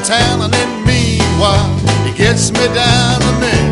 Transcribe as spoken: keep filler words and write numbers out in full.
town, and then meanwhile he gets me down to me.